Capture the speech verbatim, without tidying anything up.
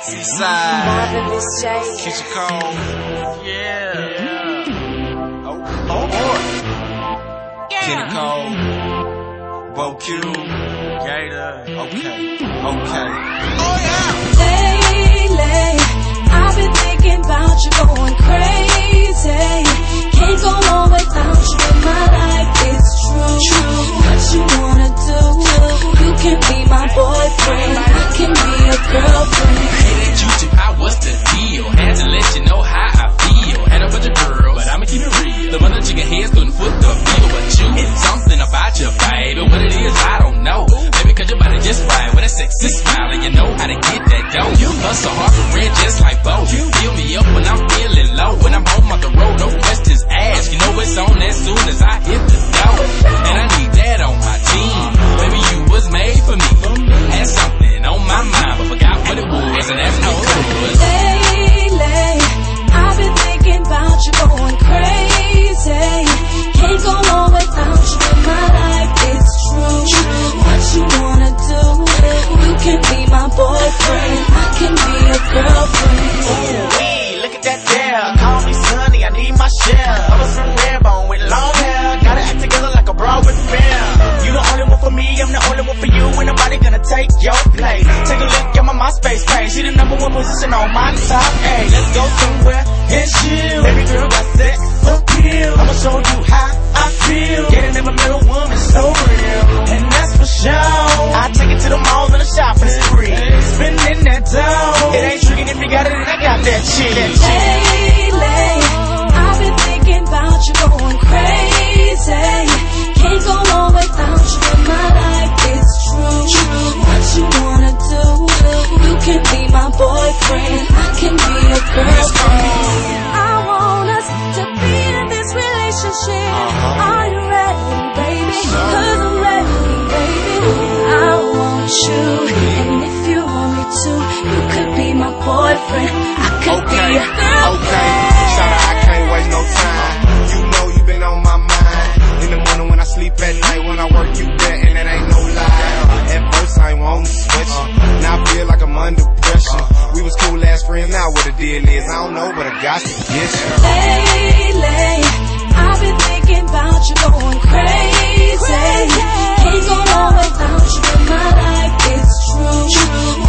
Seaside, Kitchen Cole, yeah, oh, oh boy, yeah. Kenny Cole, Bo Q, Gator, okay, okay, oh yeah. Lately, I've been thinking about you, going crazy. Can't go on without you in my life, it's true. What you wanna do? You can be my boyfriend, I can be your girlfriend. Hey, that YouTube, how what's the deal? Had to let you know how I feel. Had a bunch of girls, but I'ma keep it real. The mother chicken heads couldn't foot the bill, but you, it's something about you, baby. What it is, I don't know. Maybe cause your body just right with a sexy smile, and you know how to get that dough. You hustle hard for red just like Bo. You fill me up when I'm feeling low. When I'm home on the road, no questions asked. You know it's on as soon as I hit the door. And I need that on my team. Baby, you was made for me. Had something on my mind, but forgot what it was, and that's no good. Lately, I've been thinking about you, going crazy. Can't go on without you in my life, it's true. What you wanna do? You can be my boyfriend, I can be your girlfriend. Ooh, wee, look at that there. Call me Sonny, I need my share. I was from Redbone with long hair. Gotta act together like a broad with fair. You the only one for me, I'm the only one for you. Ain't nobody gonna take your place. Take a look at my MySpace page. See the number one position on my top. Hey, let's go somewhere and chill. Baby girl got sex appeal. I'ma show you how I feel. Getting in my middle woman so real, and that's for sure. I take it to the mall and a shopping spree. Spending that dough. It ain't tricking if you got it, and I got that shit. Lately, I've been thinking about you, going crazy. Can't go on without you in my life, it's true. What you wanna do? You can be my boyfriend, I can be your girlfriend. I want us to be in this relationship. Are you ready, baby? Cause I'm ready, baby. I want you, and if you want me to, you could be my boyfriend, I could Okay, be your girlfriend. okay. Shout out, I can't waste no time. You know you been on my mind. In the morning when I sleep at night, when I work you there, and that ain't no lie. At first I ain't want to switch, now I feel like I'm under pressure. We was cool as friends, now what the deal is, I don't know, but I got to get you. Lately, I've been thinking about you, going crazy. Can't go on without you in my life, it's true.